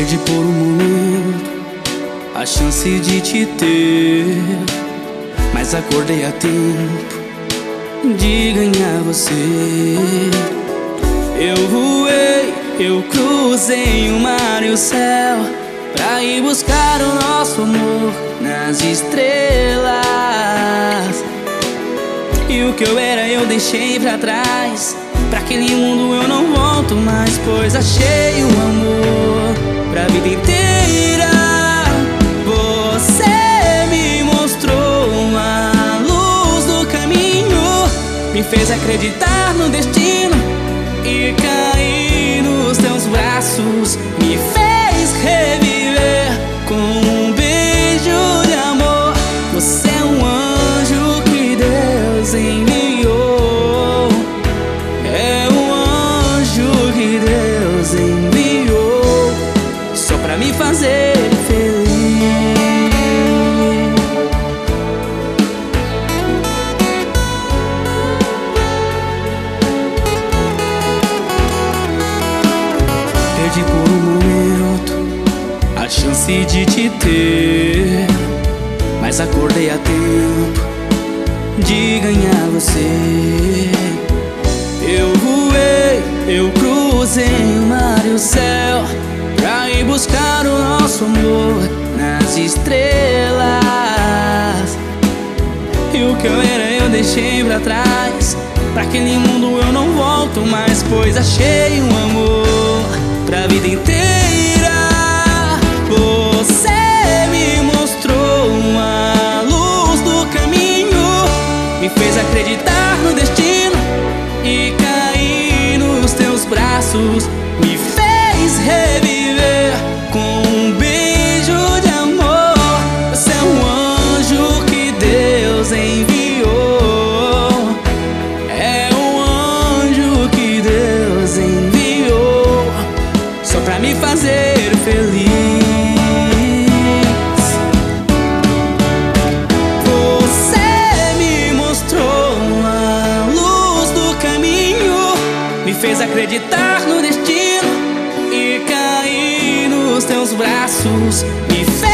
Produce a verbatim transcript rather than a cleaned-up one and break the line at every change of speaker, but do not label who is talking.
Perdi por um momento a chance de te ter, mas acordei a tempo de ganhar você. Eu voei, eu cruzei o mar e o céu pra ir buscar o nosso amor nas estrelas. E o que eu era eu deixei pra trás. Pra aquele mundo eu não volto mais, pois achei um amor pra vida inteira. Você me mostrou a luz do caminho, me fez acreditar no destino e cair nos teus braços. Me fez reviver com um beijo de amor. Você é um anjo que Deus enviou. É um anjo que Deus enviou só pra me fazer feliz. Perdi por um momento a chance de te ter, mas acordei a tempo de ganhar você. Eu voei, eu cruzei o mar e o céu pra ir buscar o nosso amor nas estrelas. E o que eu era eu deixei pra trás. Pra aquele mundo eu não volto mais, pois achei um amor pra vida inteira. Você me mostrou a luz do caminho, me fez acreditar no destino e cair nos teus braços. Me fez reviver com um beijo de amor. Você é um anjo que Deus enviou. É um anjo que Deus enviou só pra me fazer feliz. Você me mostrou a luz do caminho, me fez acreditar no destino e cair nos teus braços. Me fez